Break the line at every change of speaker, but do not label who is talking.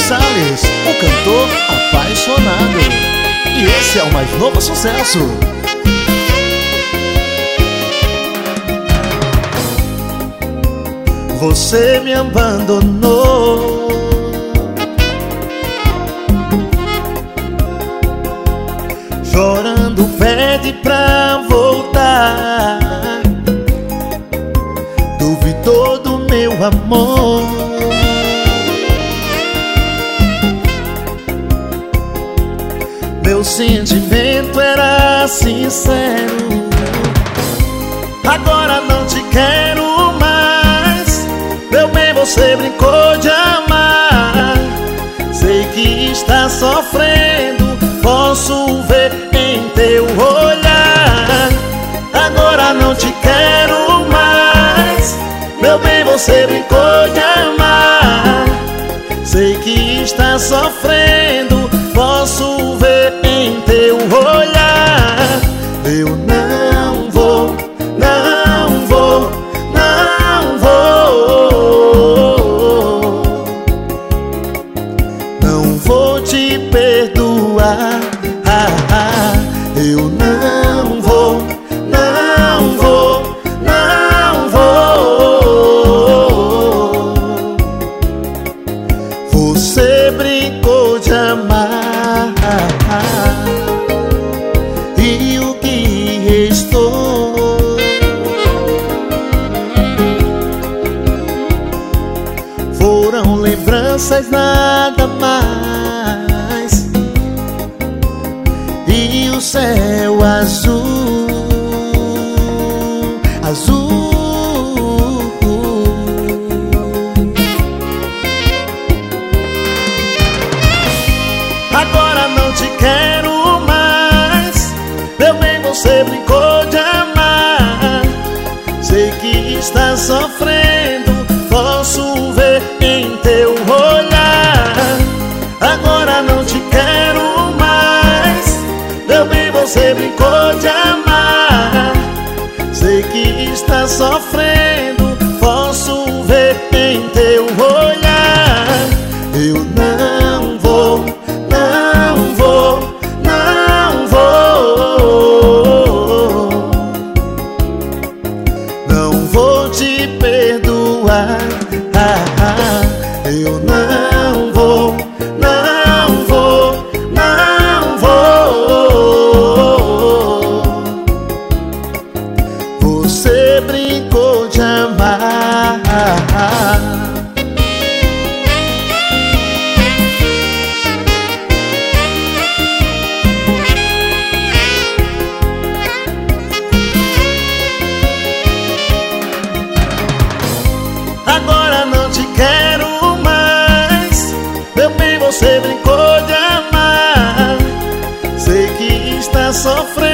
Salles, o cantor apaixonado. E esse é o mais novo sucesso. Você me abandonou, chorando pede pra voltar, duvidou do meu amor. Meu sentimento era sincero, agora não te quero mais. Meu bem, você brincou de amar, sei que está sofrendo, posso ver em teu olhar. Agora não te quero mais, meu bem, você brincou de amar, sei que está sofrendo, posso ver em teu olhar. Eu não vou, não vou, não vou, não vou te perdoar. Eu não vou, não vou, não vou. Você brincou de amar, e o que restou foram lembranças, nada mais. E o céu azul, azul. Agora não te quero mais, meu bem, você brincou de amar, sei que está sofrendo, posso ver em teu olhar. Agora não te quero mais, meu bem, você brincou de amar, sei que está sofrendo, posso ver em teu olhar. Eu não vou, não vou, não vou, não vou te perdoar. Eu não vou, não vou, não vou. Você brincou de amar. Agora não te quero mais, meu bem, você brincou de amar, sei que está sofrendo,